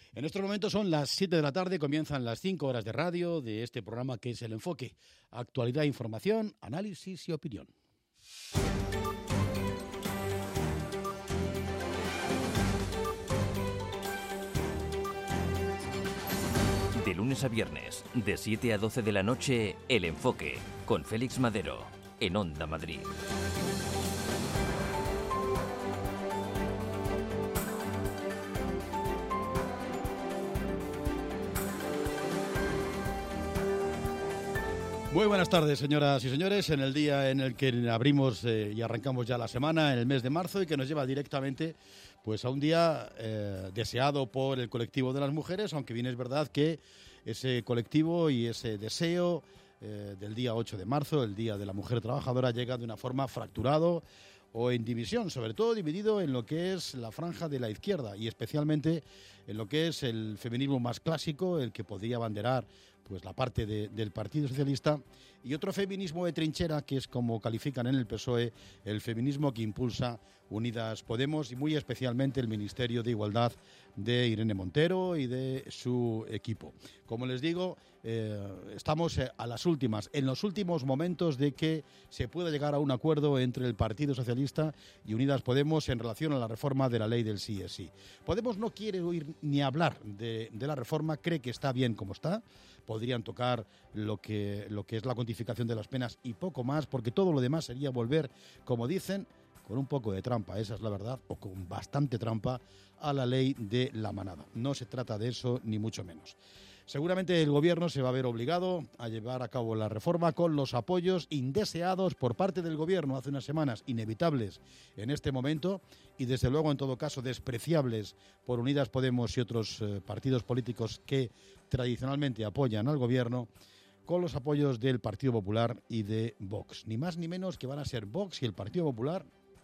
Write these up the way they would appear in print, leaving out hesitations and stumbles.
En estos momentos son las 7 de la tarde, comienzan las 5 horas de radio de este programa que es El Enfoque. Actualidad, información, análisis y opinión. De lunes a viernes, de 7 a 12 de la noche, El Enfoque, con Félix Madero, en Onda Madrid. Muy buenas tardes, señoras y señores, en el día en el que abrimos y arrancamos ya la semana, en el mes de marzo, y que nos lleva directamente pues a un día deseado por el colectivo de las mujeres, aunque bien es verdad que ese colectivo y ese deseo del día 8 de marzo, el Día de la Mujer Trabajadora, llega de una forma fracturado o en división, sobre todo dividido en lo que es la franja de la izquierda y especialmente en lo que es el feminismo más clásico, el que podría abanderar pues la parte del Partido Socialista, y otro feminismo de trinchera, que es como califican en el PSOE, el feminismo que impulsa Unidas Podemos y muy especialmente el Ministerio de Igualdad de Irene Montero y de su equipo. Como les digo, estamos a las últimas, en los últimos momentos de que se pueda llegar a un acuerdo entre el Partido Socialista y Unidas Podemos en relación a la reforma de la ley del sí es sí. Podemos no quiere oír ni hablar de la reforma, cree que está bien como está. Podrían tocar lo que es la cuantificación de las penas y poco más, porque todo lo demás sería volver, como dicen, con un poco de trampa, esa es la verdad, o con bastante trampa, a la ley de la manada. No se trata de eso, ni mucho menos. Seguramente el Gobierno se va a ver obligado a llevar a cabo la reforma con los apoyos indeseados por parte del Gobierno hace unas semanas, inevitables en este momento, y desde luego, en todo caso, despreciables por Unidas Podemos y otros partidos políticos que tradicionalmente apoyan al Gobierno, con los apoyos del Partido Popular y de Vox. Ni más ni menos que van a ser Vox y el Partido Popular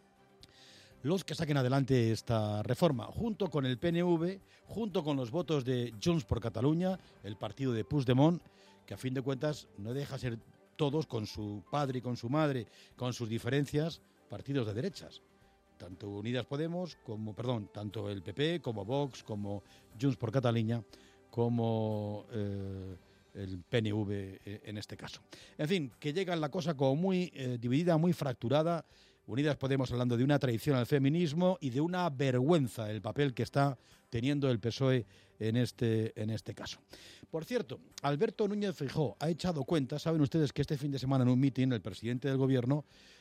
los que saquen adelante esta reforma, junto con el PNV, junto con los votos de Junts por Catalunya, el partido de Puigdemont, que a fin de cuentas no deja ser todos, con su padre y con su madre, con sus diferencias, partidos de derechas. Tanto Unidas Podemos, tanto el PP, como Vox, como Junts por Catalunya, como el PNV en este caso. En fin, que llega la cosa como muy dividida, muy fracturada. Unidas Podemos hablando de una traición al feminismo y de una vergüenza el papel que está teniendo el PSOE en este caso. Por cierto, Alberto Núñez Feijóo ha echado cuenta. Saben ustedes que este fin de semana en un mitin el presidente del Gobierno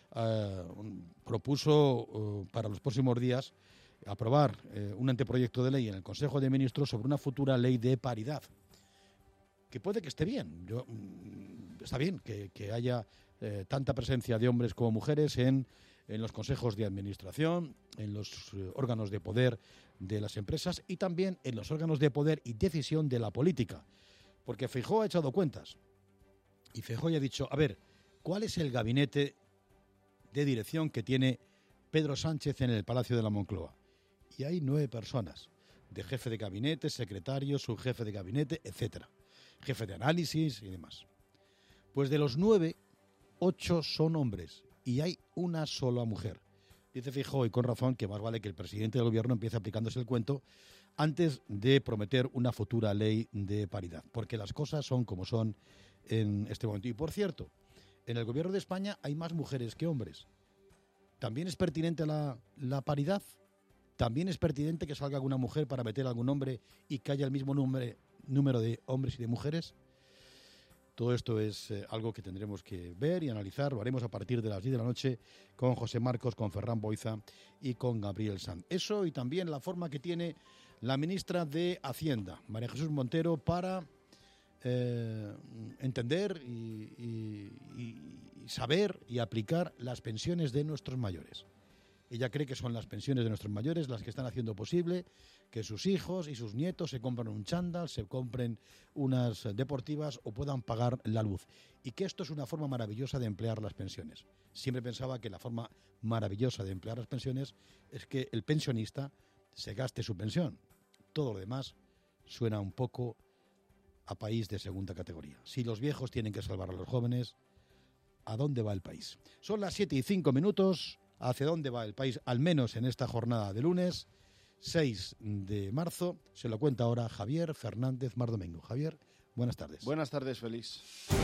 propuso para los próximos días aprobar un anteproyecto de ley en el Consejo de Ministros sobre una futura ley de paridad. Que puede que esté bien. Está bien que haya tanta presencia de hombres como mujeres en los consejos de administración, en los órganos de poder de las empresas y también en los órganos de poder y decisión de la política. Porque Feijóo ha echado cuentas y Feijóo ya ha dicho, a ver, ¿cuál es el gabinete de dirección que tiene Pedro Sánchez en el Palacio de la Moncloa? Y hay 9 personas, de jefe de gabinete, secretario, subjefe de gabinete, etcétera, jefe de análisis y demás. Pues de los 9, 8 son hombres y hay una sola mujer. Dice Feijóo, y con razón, que más vale que el presidente del Gobierno empiece aplicándose el cuento antes de prometer una futura ley de paridad, porque las cosas son como son en este momento. Y por cierto, en el Gobierno de España hay más mujeres que hombres. ¿También es pertinente la paridad? ¿También es pertinente que salga alguna mujer para meter a algún hombre y que haya el mismo número de hombres y de mujeres? Todo esto es algo que tendremos que ver y analizar. Lo haremos a partir de las 10 de la noche con José Marcos, con Ferran Boiza y con Gabriel Sanz. Eso y también la forma que tiene la ministra de Hacienda, María Jesús Montero, para entender y saber y aplicar las pensiones de nuestros mayores. Ella cree que son las pensiones de nuestros mayores las que están haciendo posible que sus hijos y sus nietos se compren un chándal, se compren unas deportivas o puedan pagar la luz. Y que esto es una forma maravillosa de emplear las pensiones. Siempre pensaba que la forma maravillosa de emplear las pensiones es que el pensionista se gaste su pensión. Todo lo demás suena un poco a país de segunda categoría. Si los viejos tienen que salvar a los jóvenes, ¿a dónde va el país? Son las 7:05. ¿Hacia dónde va el país? Al menos en esta jornada de lunes. 6 de marzo. Se lo cuenta ahora Javier Fernández Mardomengo. Javier, buenas tardes. Buenas tardes, Félix.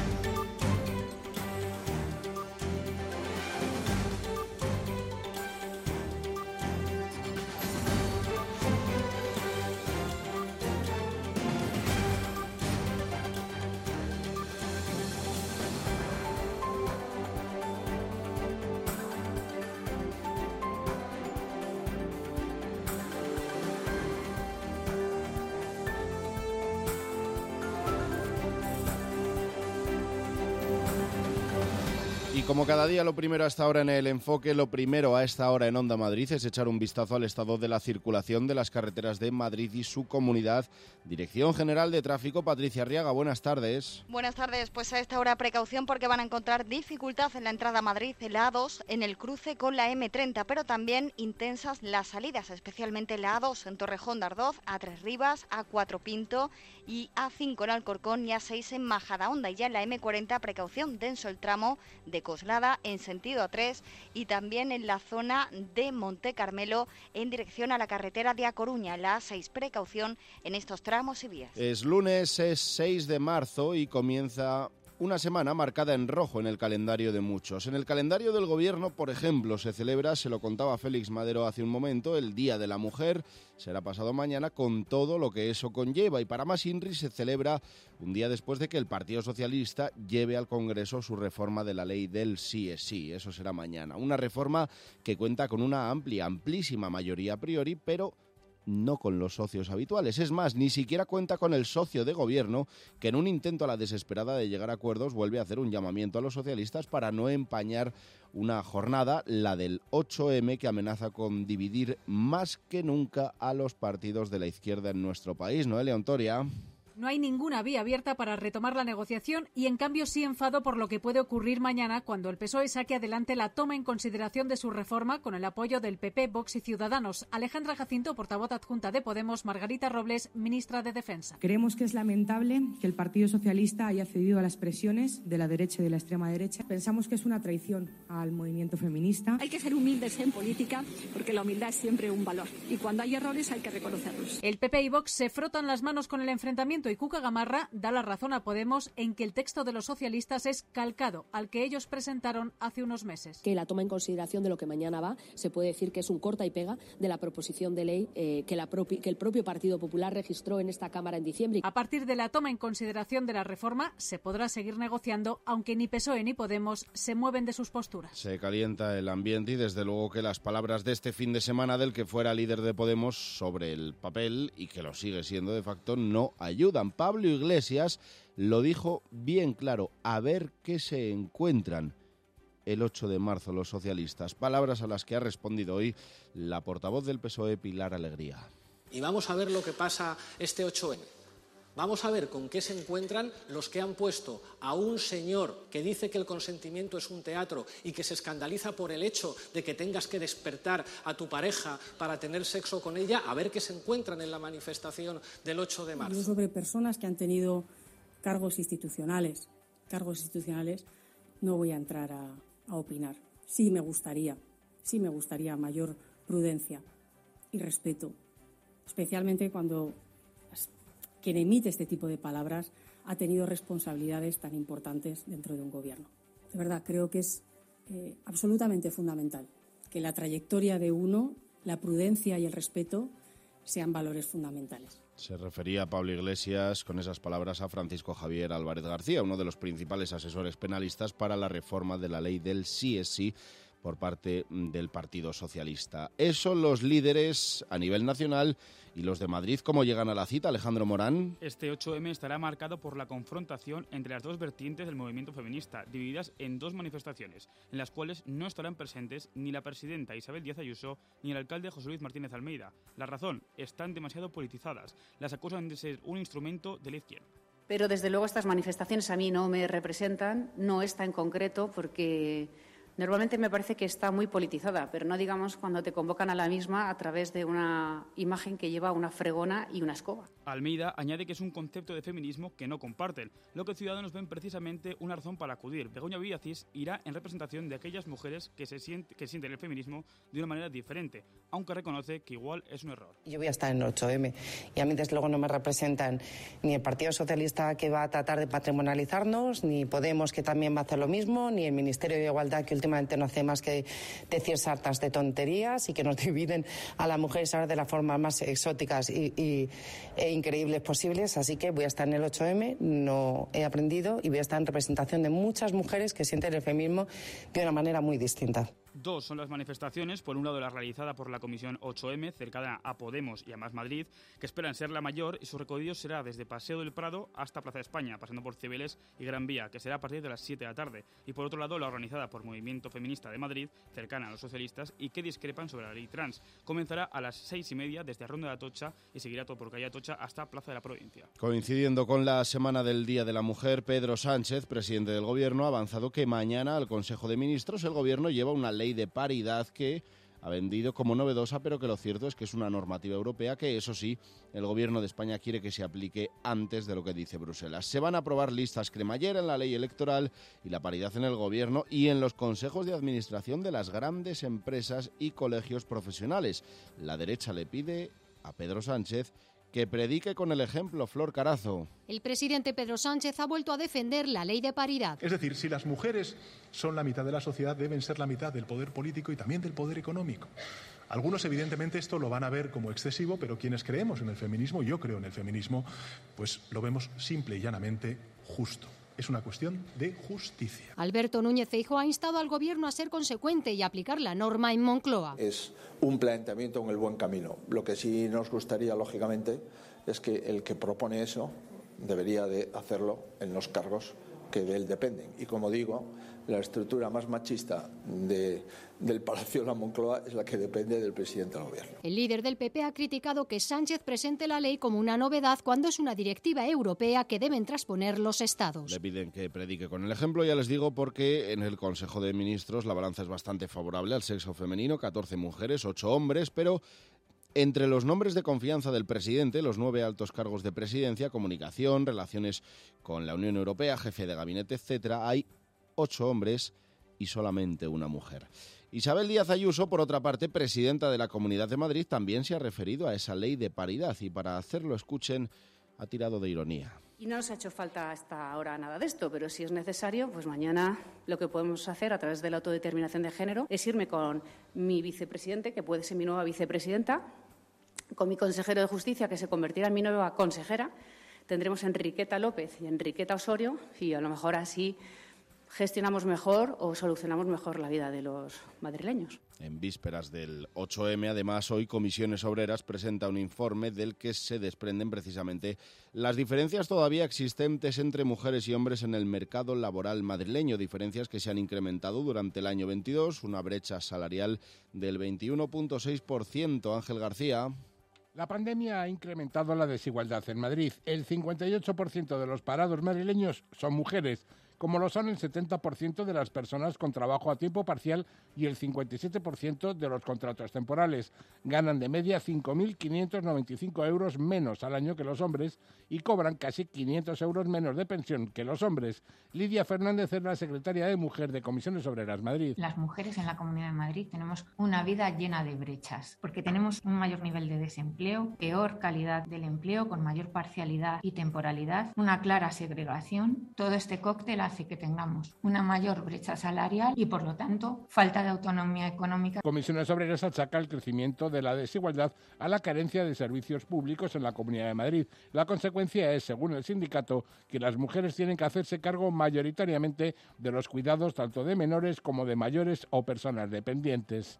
Y como cada día, lo primero a esta hora en El Enfoque, lo primero a esta hora en Onda Madrid es echar un vistazo al estado de la circulación de las carreteras de Madrid y su comunidad. Dirección General de Tráfico, Patricia Arriaga, buenas tardes. Buenas tardes, pues a esta hora precaución porque van a encontrar dificultad en la entrada a Madrid, en la A2, en el cruce con la M30, pero también intensas las salidas, especialmente la A2 en Torrejón de Ardoz, A3 Rivas, A4 Pinto y A5 en Alcorcón y A6 en Majadahonda. Y ya en la M40, precaución, denso el tramo de Coslada en sentido A3 y también en la zona de Monte Carmelo en dirección a la carretera de A Coruña, la A6, precaución en estos tramos y vías. Es lunes, es 6 de marzo y comienza una semana marcada en rojo en el calendario de muchos. En el calendario del Gobierno, por ejemplo, se celebra, se lo contaba Félix Madero hace un momento, el Día de la Mujer. Será pasado mañana con todo lo que eso conlleva. Y para más inri se celebra un día después de que el Partido Socialista lleve al Congreso su reforma de la ley del sí es sí. Eso será mañana. Una reforma que cuenta con una amplísima mayoría a priori, pero no con los socios habituales. Es más, ni siquiera cuenta con el socio de gobierno, que en un intento a la desesperada de llegar a acuerdos vuelve a hacer un llamamiento a los socialistas para no empañar una jornada, la del 8M, que amenaza con dividir más que nunca a los partidos de la izquierda en nuestro país. Noelia Ontoria. No hay ninguna vía abierta para retomar la negociación y, en cambio, sí enfado por lo que puede ocurrir mañana cuando el PSOE saque adelante la toma en consideración de su reforma con el apoyo del PP, Vox y Ciudadanos. Alejandra Jacinto, portavoz adjunta de Podemos, Margarita Robles, ministra de Defensa. Creemos que es lamentable que el Partido Socialista haya cedido a las presiones de la derecha y de la extrema derecha. Pensamos que es una traición al movimiento feminista. Hay que ser humildes en política porque la humildad es siempre un valor y cuando hay errores hay que reconocerlos. El PP y Vox se frotan las manos con el enfrentamiento y Cuca Gamarra da la razón a Podemos en que el texto de los socialistas es calcado al que ellos presentaron hace unos meses. Que la toma en consideración de lo que mañana va, se puede decir que es un corta y pega de la proposición de ley que el propio Partido Popular registró en esta Cámara en diciembre. A partir de la toma en consideración de la reforma, se podrá seguir negociando, aunque ni PSOE ni Podemos se mueven de sus posturas. Se calienta el ambiente y desde luego que las palabras de este fin de semana del que fuera líder de Podemos sobre el papel, y que lo sigue siendo de facto, no ayudan. Pablo Iglesias lo dijo bien claro, a ver qué se encuentran el 8 de marzo los socialistas. Palabras a las que ha respondido hoy la portavoz del PSOE, Pilar Alegría. Y vamos a ver lo que pasa este 8M. Vamos a ver con qué se encuentran los que han puesto a un señor que dice que el consentimiento es un teatro y que se escandaliza por el hecho de que tengas que despertar a tu pareja para tener sexo con ella, a ver qué se encuentran en la manifestación del 8 de marzo. Sobre personas que han tenido cargos institucionales, no voy a entrar a opinar. Sí me gustaría mayor prudencia y respeto, especialmente cuando quien emite este tipo de palabras ha tenido responsabilidades tan importantes dentro de un gobierno. De verdad, creo que es absolutamente fundamental que la trayectoria de uno, la prudencia y el respeto sean valores fundamentales. Se refería Pablo Iglesias con esas palabras a Francisco Javier Álvarez García, uno de los principales asesores penalistas para la reforma de la ley del sí es sí por parte del Partido Socialista. Eso los líderes a nivel nacional y los de Madrid. ¿Cómo llegan a la cita, Alejandro Morán? Este 8M estará marcado por la confrontación entre las dos vertientes del movimiento feminista, divididas en dos manifestaciones, en las cuales no estarán presentes ni la presidenta Isabel Díaz Ayuso ni el alcalde José Luis Martínez Almeida. La razón, están demasiado politizadas. Las acusan de ser un instrumento de la izquierda. Pero desde luego estas manifestaciones a mí no me representan, no esta en concreto, porque Normalmente me parece que está muy politizada, pero no digamos cuando te convocan a la misma a través de una imagen que lleva una fregona y una escoba. Almeida añade que es un concepto de feminismo que no comparten, lo que Ciudadanos ven precisamente una razón para acudir. Begoña Villacís irá en representación de aquellas mujeres que sienten el feminismo de una manera diferente, aunque reconoce que igual es un error. Yo voy a estar en el 8M y a mí desde luego no me representan ni el Partido Socialista, que va a tratar de patrimonializarnos, ni Podemos, que también va a hacer lo mismo, ni el Ministerio de Igualdad, que últimamente no hace más que decir sartas de tonterías y que nos dividen a las mujeres ahora de las formas más exóticas e increíbles posibles. Así que voy a estar en el 8M, no he aprendido, y voy a estar en representación de muchas mujeres que sienten el feminismo de una manera muy distinta. Dos son las manifestaciones, por un lado la realizada por la Comisión 8M, cercana a Podemos y a Más Madrid, que esperan ser la mayor, y su recorrido será desde Paseo del Prado hasta Plaza de España, pasando por Cibeles y Gran Vía, que será a partir de las 7 de la tarde. Y por otro lado, la organizada por Movimiento Feminista de Madrid, cercana a los socialistas y que discrepan sobre la ley trans. Comenzará a las 6:30 desde Ronda de Atocha y seguirá todo por calle Atocha hasta Plaza de la Provincia. Coincidiendo con la Semana del Día de la Mujer, Pedro Sánchez, presidente del Gobierno, ha avanzado que mañana al Consejo de Ministros el Gobierno lleva una ley de paridad que ha vendido como novedosa, pero que lo cierto es que es una normativa europea que, eso sí, el Gobierno de España quiere que se aplique antes de lo que dice Bruselas. Se van a aprobar listas cremallera en la ley electoral y la paridad en el Gobierno y en los consejos de administración de las grandes empresas y colegios profesionales. La derecha le pide a Pedro Sánchez que predique con el ejemplo. Flor Carazo. El presidente Pedro Sánchez ha vuelto a defender la ley de paridad. Es decir, si las mujeres son la mitad de la sociedad, deben ser la mitad del poder político y también del poder económico. Algunos, evidentemente, esto lo van a ver como excesivo, pero quienes creemos en el feminismo, yo creo en el feminismo, pues lo vemos simple y llanamente justo. Es una cuestión de justicia. Alberto Núñez Feijóo ha instado al Gobierno a ser consecuente y aplicar la norma en Moncloa. Es un planteamiento en el buen camino. Lo que sí nos gustaría, lógicamente, es que el que propone eso debería de hacerlo en los cargos que de él dependen. Y como digo, la estructura más machista del Palacio de la Moncloa es la que depende del presidente del Gobierno. El líder del PP ha criticado que Sánchez presente la ley como una novedad cuando es una directiva europea que deben transponer los Estados. Le piden que predique con el ejemplo, ya les digo, porque en el Consejo de Ministros la balanza es bastante favorable al sexo femenino, 14 mujeres, 8 hombres, pero entre los nombres de confianza del presidente, los 9 altos cargos de presidencia, comunicación, relaciones con la Unión Europea, jefe de gabinete, etcétera, hay 8 hombres y solamente una mujer. Isabel Díaz Ayuso, por otra parte, presidenta de la Comunidad de Madrid, también se ha referido a esa ley de paridad y para hacerlo, escuchen, ha tirado de ironía. Y no nos ha hecho falta hasta ahora nada de esto, pero si es necesario, pues mañana lo que podemos hacer a través de la autodeterminación de género es irme con mi vicepresidente, que puede ser mi nueva vicepresidenta, con mi consejero de Justicia, que se convertirá en mi nueva consejera. Tendremos a Enriqueta López y a Enriqueta Osorio y a lo mejor así gestionamos mejor o solucionamos mejor la vida de los madrileños. En vísperas del 8M, además, hoy Comisiones Obreras presenta un informe del que se desprenden precisamente las diferencias todavía existentes entre mujeres y hombres en el mercado laboral madrileño, diferencias que se han incrementado durante el año 22, una brecha salarial del 21,6%. Ángel García. La pandemia ha incrementado la desigualdad en Madrid. El 58% de los parados madrileños son mujeres, como lo son el 70% de las personas con trabajo a tiempo parcial y el 57% de los contratos temporales. Ganan de media 5.595 euros menos al año que los hombres y cobran casi 500 euros menos de pensión que los hombres. Lidia Fernández es la secretaria de Mujer de Comisiones Obreras Madrid. Las mujeres en la Comunidad de Madrid tenemos una vida llena de brechas, porque tenemos un mayor nivel de desempleo, peor calidad del empleo, con mayor parcialidad y temporalidad, una clara segregación. Todo este cóctel hace que tengamos una mayor brecha salarial y, por lo tanto, falta de autonomía económica. Comisiones Obreras achaca el crecimiento de la desigualdad a la carencia de servicios públicos en la Comunidad de Madrid. La consecuencia es, según el sindicato, que las mujeres tienen que hacerse cargo mayoritariamente de los cuidados tanto de menores como de mayores o personas dependientes.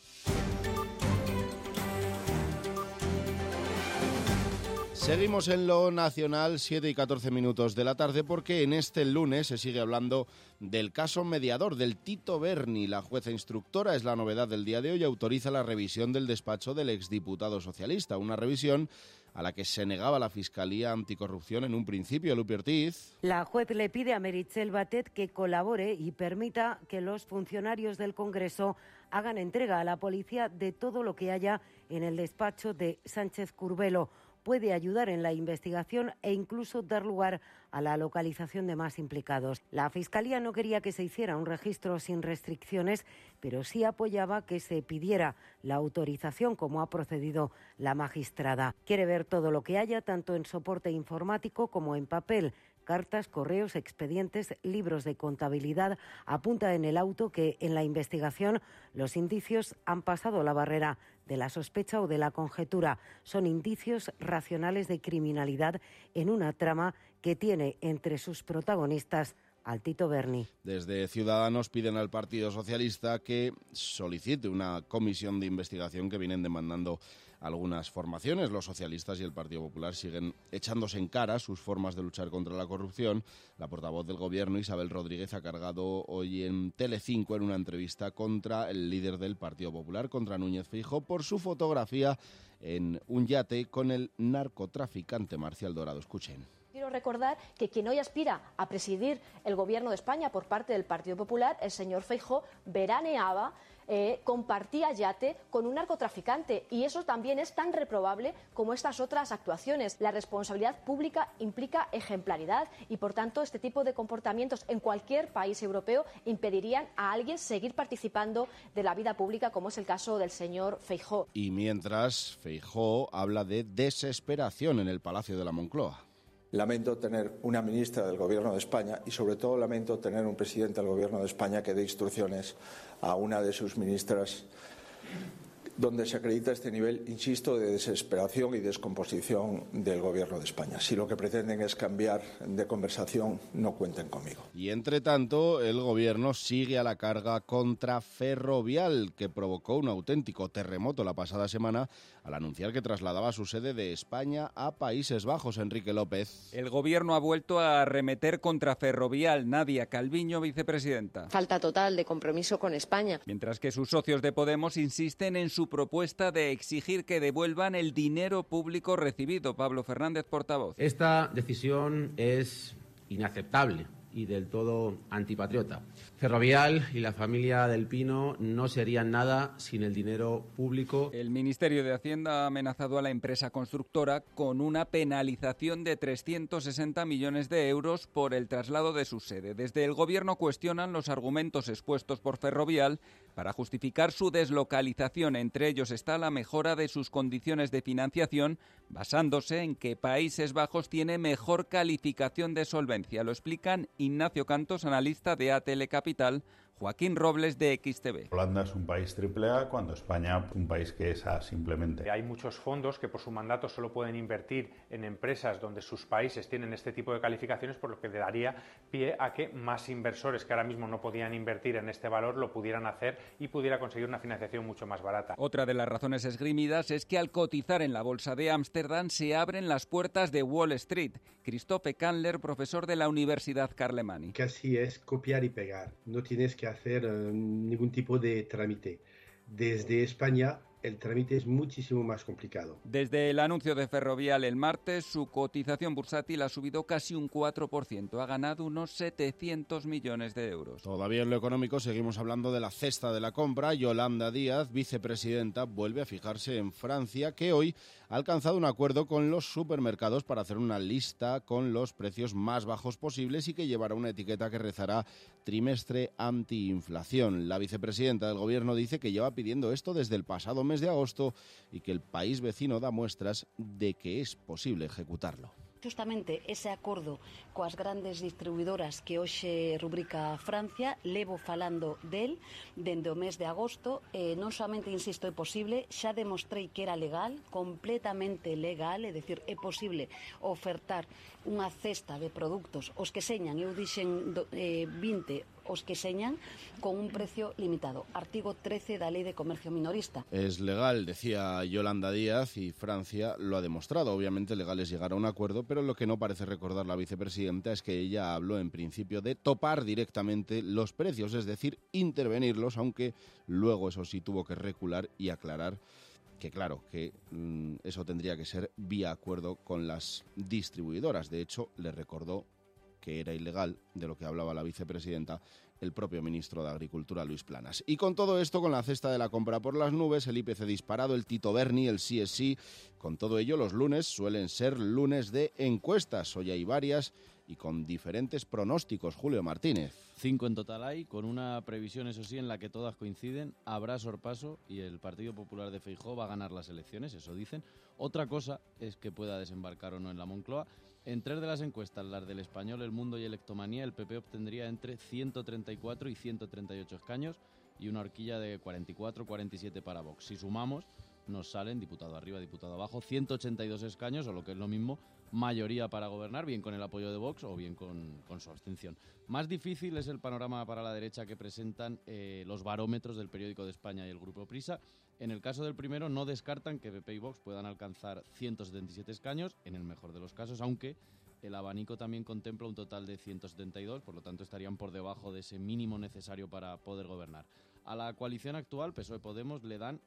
Seguimos en lo nacional, 7 y 14 minutos de la tarde, porque en este lunes se sigue hablando del caso mediador del Tito Berni. La jueza instructora, es la novedad del día de hoy, autoriza la revisión del despacho del exdiputado socialista, una revisión a la que se negaba la Fiscalía Anticorrupción en un principio. Lupi Ortiz. La juez le pide a Meritxell Batet que colabore y permita que los funcionarios del Congreso hagan entrega a la policía de todo lo que haya en el despacho de Sánchez Curbelo. Puede ayudar en la investigación e incluso dar lugar a la localización de más implicados. La Fiscalía no quería que se hiciera un registro sin restricciones, pero sí apoyaba que se pidiera la autorización, como ha procedido la magistrada. Quiere ver todo lo que haya, tanto en soporte informático como en papel. Cartas, correos, expedientes, libros de contabilidad. Apunta en el auto que en la investigación los indicios han pasado la barrera de la sospecha o de la conjetura. Son indicios racionales de criminalidad en una trama que tiene entre sus protagonistas al Tito Berni. Desde Ciudadanos piden al Partido Socialista que solicite una comisión de investigación que vienen demandando algunas formaciones. Los socialistas y el Partido Popular siguen echándose en cara sus formas de luchar contra la corrupción. La portavoz del Gobierno, Isabel Rodríguez, ha cargado hoy en Telecinco en una entrevista contra el líder del Partido Popular, contra Núñez Feijóo, por su fotografía en un yate con el narcotraficante Marcial Dorado. Escuchen. Quiero recordar que quien hoy aspira a presidir el Gobierno de España por parte del Partido Popular, el señor Feijóo, veraneaba, compartía yate con un narcotraficante, y eso también es tan reprobable como estas otras actuaciones. La responsabilidad pública implica ejemplaridad y, por tanto, este tipo de comportamientos en cualquier país europeo impedirían a alguien seguir participando de la vida pública, como es el caso del señor Feijóo. Y mientras, Feijóo habla de desesperación en el Palacio de la Moncloa. Lamento tener una ministra del Gobierno de España y, sobre todo, lamento tener un presidente del Gobierno de España que dé instrucciones a una de sus ministras donde se acredita este nivel, insisto, de desesperación y descomposición del Gobierno de España. Si lo que pretenden es cambiar de conversación, no cuenten conmigo. Y entre tanto, el Gobierno sigue a la carga contra Ferrovial, que provocó un auténtico terremoto la pasada semana al anunciar que trasladaba su sede de España a Países Bajos. Enrique López. El Gobierno ha vuelto a arremeter contra Ferrovial. Nadia Calviño, vicepresidenta. Falta total de compromiso con España. Mientras que sus socios de Podemos insisten en su propuesta de exigir que devuelvan el dinero público recibido. Pablo Fernández, portavoz. Esta decisión es inaceptable y del todo antipatriota. Ferrovial y la familia del Pino no serían nada sin el dinero público. El Ministerio de Hacienda ha amenazado a la empresa constructora con una penalización de 360 millones de euros por el traslado de su sede. Desde el Gobierno cuestionan los argumentos expuestos por Ferrovial para justificar su deslocalización. Entre ellos está la mejora de sus condiciones de financiación, basándose en que Países Bajos tiene mejor calificación de solvencia. Lo explican Ignacio Cantos, analista de ATL Capital, Joaquín Robles de XTV. Holanda es un país AAA cuando España es un país que es A simplemente. Hay muchos fondos que por su mandato solo pueden invertir en empresas donde sus países tienen este tipo de calificaciones, por lo que le daría pie a que más inversores que ahora mismo no podían invertir en este valor lo pudieran hacer y pudiera conseguir una financiación mucho más barata. Otra de las razones esgrimidas es que al cotizar en la bolsa de Ámsterdam se abren las puertas de Wall Street. Christophe Candler, profesor de la Universidad Carlemany. Casi es copiar y pegar. No tienes que hacer ningún tipo de trámite. Desde España el trámite es muchísimo más complicado. Desde el anuncio de Ferrovial el martes, su cotización bursátil ha subido casi un 4%. Ha ganado unos 700 millones de euros. Todavía en lo económico seguimos hablando de la cesta de la compra. Yolanda Díaz, vicepresidenta, vuelve a fijarse en Francia, que hoy ha alcanzado un acuerdo con los supermercados para hacer una lista con los precios más bajos posibles y que llevará una etiqueta que rezará trimestre antiinflación. La vicepresidenta del Gobierno dice que lleva pidiendo esto desde el pasado mes de agosto y que el país vecino da muestras de que es posible ejecutarlo. Justamente ese acordo coas grandes distribuidoras que hoxe rubrica Francia, levo falando del dende o mes de agosto, non somente, insisto, é posible, xa demostrei que era legal, completamente legal, é dicir, é posible ofertar unha cesta de produtos, os que señan, eu dixen 20, os que señan, con un precio limitado. Artigo 13 da Lei de Comercio Minorista. Es legal, decía Yolanda Díaz, y Francia lo ha demostrado. Obviamente legal es llegar a un acuerdo, pero lo que no parece recordar la vicepresidenta es que ella habló en principio de topar directamente los precios, es decir, intervenirlos, aunque luego eso sí tuvo que recular y aclarar que claro, que eso tendría que ser vía acuerdo con las distribuidoras. De hecho, le recordó que era ilegal, de lo que hablaba la vicepresidenta, el propio ministro de Agricultura, Luis Planas. Y con todo esto, con la cesta de la compra por las nubes, el IPC disparado, el Tito Berni, el sí es sí, con todo ello los lunes suelen ser lunes de encuestas. Hoy hay varias y con diferentes pronósticos. Julio Martínez. 5 en total hay, con una previsión, eso sí, en la que todas coinciden. Habrá sorpaso y el Partido Popular de Feijóo va a ganar las elecciones, eso dicen. Otra cosa es que pueda desembarcar o no en la Moncloa. En 3 de las encuestas, las del Español, El Mundo y Electomanía, el PP obtendría entre 134 y 138 escaños y una horquilla de 44-47 para Vox. Si sumamos, nos salen, diputado arriba, diputado abajo, 182 escaños, o lo que es lo mismo, mayoría para gobernar, bien con el apoyo de Vox o bien con su abstención. Más difícil es el panorama para la derecha que presentan los barómetros del Periódico de España y el Grupo Prisa. En el caso del primero, no descartan que PP y Vox puedan alcanzar 177 escaños, en el mejor de los casos, aunque el abanico también contempla un total de 172, por lo tanto estarían por debajo de ese mínimo necesario para poder gobernar. A la coalición actual, PSOE-Podemos, le dan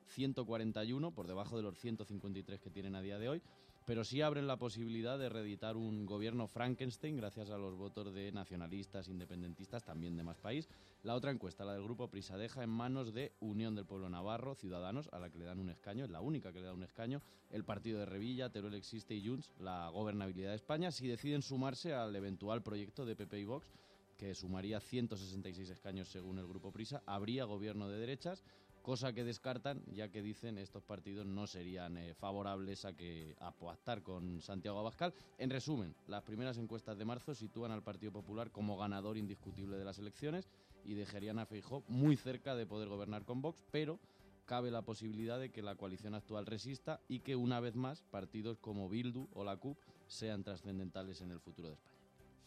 141, por debajo de los 153 que tienen a día de hoy, pero sí abren la posibilidad de reeditar un gobierno Frankenstein gracias a los votos de nacionalistas, independentistas, también de Más País. La otra encuesta, la del Grupo Prisa, deja en manos de Unión del Pueblo Navarro, Ciudadanos, a la que le dan un escaño, es la única que le da un escaño, el partido de Revilla, Teruel Existe y Junts, la gobernabilidad de España, si deciden sumarse al eventual proyecto de PP y Vox, que sumaría 166 escaños según el Grupo Prisa, habría gobierno de derechas, cosa que descartan, ya que dicen estos partidos no serían favorables a pactar con Santiago Abascal. En resumen, las primeras encuestas de marzo sitúan al Partido Popular como ganador indiscutible de las elecciones y dejarían a Feijóo muy cerca de poder gobernar con Vox, pero cabe la posibilidad de que la coalición actual resista y que una vez más partidos como Bildu o la CUP sean trascendentales en el futuro de España.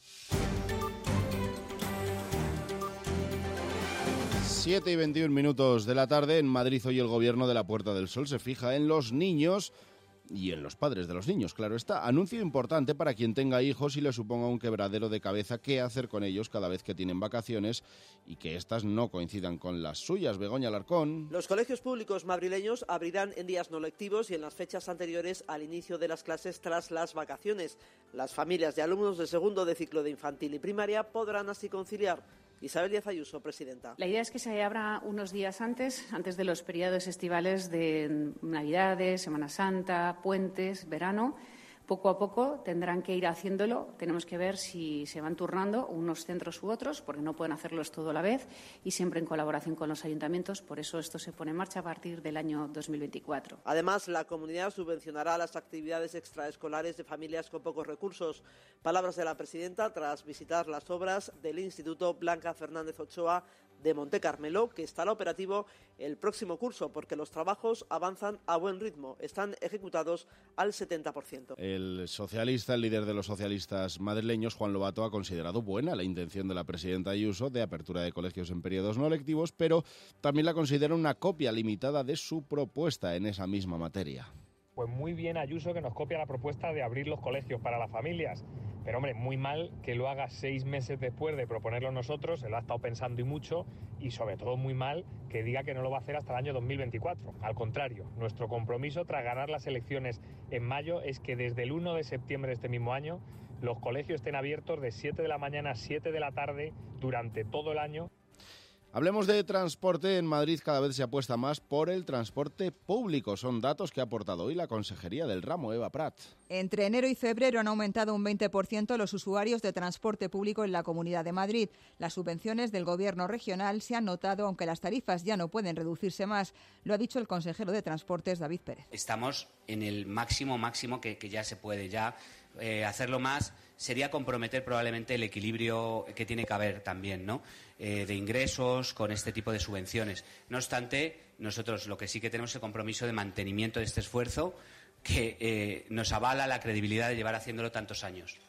7:21 de la tarde. En Madrid hoy el gobierno de la Puerta del Sol se fija en los niños y en los padres de los niños, claro está. Anuncio importante para quien tenga hijos y le suponga un quebradero de cabeza qué hacer con ellos cada vez que tienen vacaciones y que éstas no coincidan con las suyas. Begoña Alarcón. Los colegios públicos madrileños abrirán en días no lectivos y en las fechas anteriores al inicio de las clases tras las vacaciones. Las familias de alumnos de segundo de ciclo de infantil y primaria podrán así conciliar. Isabel Díaz Ayuso, presidenta. La idea es que se abra unos días antes de los periodos estivales de Navidades, Semana Santa, puentes, verano. Poco a poco tendrán que ir haciéndolo. Tenemos que ver si se van turnando unos centros u otros, porque no pueden hacerlos todo a la vez, y siempre en colaboración con los ayuntamientos. Por eso esto se pone en marcha a partir del año 2024. Además, la comunidad subvencionará las actividades extraescolares de familias con pocos recursos. Palabras de la presidenta tras visitar las obras del Instituto Blanca Fernández Ochoa de Montecarmelo, que estará operativo el próximo curso, porque los trabajos avanzan a buen ritmo. Están ejecutados al 70%. El socialista, el líder de los socialistas madrileños, Juan Lobato, ha considerado buena la intención de la presidenta Ayuso de apertura de colegios en periodos no lectivos, pero también la considera una copia limitada de su propuesta en esa misma materia. Pues muy bien Ayuso, que nos copia la propuesta de abrir los colegios para las familias. Pero hombre, muy mal que lo haga 6 meses después de proponerlo nosotros, se lo ha estado pensando y mucho, y sobre todo muy mal que diga que no lo va a hacer hasta el año 2024. Al contrario, nuestro compromiso tras ganar las elecciones en mayo es que desde el 1 de septiembre de este mismo año los colegios estén abiertos de 7 de la mañana a 7 de la tarde durante todo el año. Hablemos de transporte. En Madrid cada vez se apuesta más por el transporte público. Son datos que ha aportado hoy la Consejería del Ramo, Eva Prat. Entre enero y febrero han aumentado un 20% los usuarios de transporte público en la Comunidad de Madrid. Las subvenciones del Gobierno regional se han notado, aunque las tarifas ya no pueden reducirse más. Lo ha dicho el consejero de Transportes, David Pérez. Estamos en el máximo que ya se puede. Hacerlo más sería comprometer probablemente el equilibrio que tiene que haber también, ¿no? De ingresos con este tipo de subvenciones. No obstante, nosotros lo que sí que tenemos es el compromiso de mantenimiento de este esfuerzo que nos avala la credibilidad de llevar haciéndolo tantos años.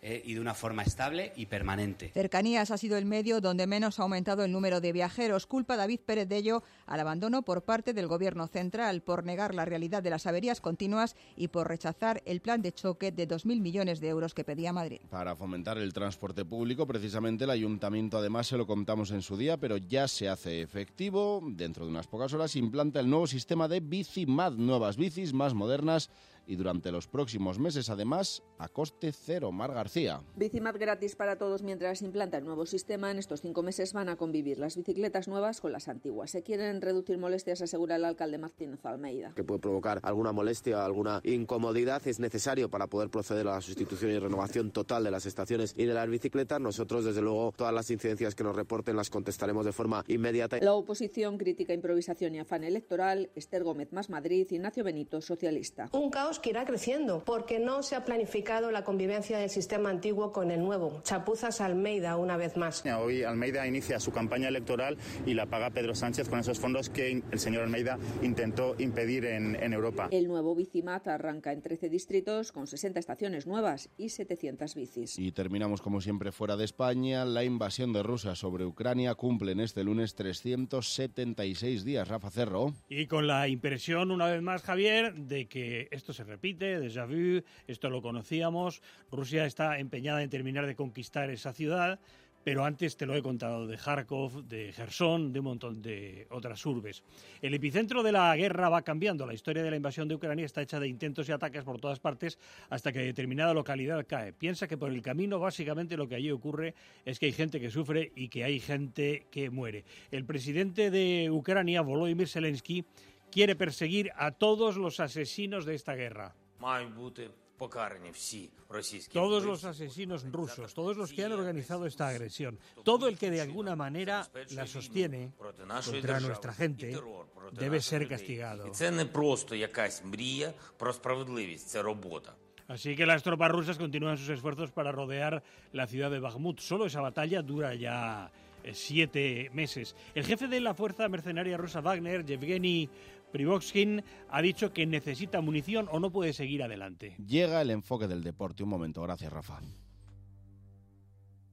y de una forma estable y permanente. Cercanías ha sido el medio donde menos ha aumentado el número de viajeros. Culpa David Pérez de ello al abandono por parte del Gobierno central, por negar la realidad de las averías continuas y por rechazar el plan de choque de 2.000 millones de euros que pedía Madrid. Para fomentar el transporte público, precisamente el Ayuntamiento, además se lo contamos en su día, pero ya se hace efectivo. Dentro de unas pocas horas implanta el nuevo sistema de Bicimad, nuevas bicis más modernas y durante los próximos meses, además, a coste cero. Mar García. Bicimad gratis para todos mientras implanta el nuevo sistema. En estos 5 meses van a convivir las bicicletas nuevas con las antiguas. Se quieren reducir molestias, asegura el alcalde Martínez Almeida. Que puede provocar alguna molestia, alguna incomodidad, es necesario para poder proceder a la sustitución y renovación total de las estaciones y de las bicicletas. Nosotros, desde luego, todas las incidencias que nos reporten las contestaremos de forma inmediata. La oposición critica improvisación y afán electoral. Esther Gómez, Más Madrid. Ignacio Benito, socialista. Un caos que irá creciendo porque no se ha planificado la convivencia del sistema antiguo con el nuevo. Chapuzas Almeida una vez más. Hoy Almeida inicia su campaña electoral y la paga Pedro Sánchez con esos fondos que el señor Almeida intentó impedir en Europa. El nuevo Bicimad arranca en 13 distritos con 60 estaciones nuevas y 700 bicis. Y terminamos como siempre fuera de España. La invasión de Rusia sobre Ucrania cumple en este lunes 376 días. Rafa Cerro. Y con la impresión, una vez más, Javier, de que esto se repite, déjà vu, esto lo conocíamos. Rusia está empeñada en terminar de conquistar esa ciudad, pero antes te lo he contado de Kharkov, de Jersón, de un montón de otras urbes. El epicentro de la guerra va cambiando. La historia de la invasión de Ucrania está hecha de intentos y ataques por todas partes hasta que determinada localidad cae. Piensa que por el camino básicamente lo que allí ocurre es que hay gente que sufre y que hay gente que muere. El presidente de Ucrania, Volodymyr Zelensky, quiere perseguir a todos los asesinos de esta guerra. Todos los asesinos rusos, todos los que han organizado esta agresión, todo el que de alguna manera la sostiene contra nuestra gente, debe ser castigado. Así que las tropas rusas continúan sus esfuerzos para rodear la ciudad de Bakhmut. Solo esa batalla dura ya 7 meses. El jefe de la fuerza mercenaria rusa Wagner, Yevgeny Prigozhin, ha dicho que necesita munición o no puede seguir adelante. Llega el enfoque del deporte. Un momento, gracias Rafa.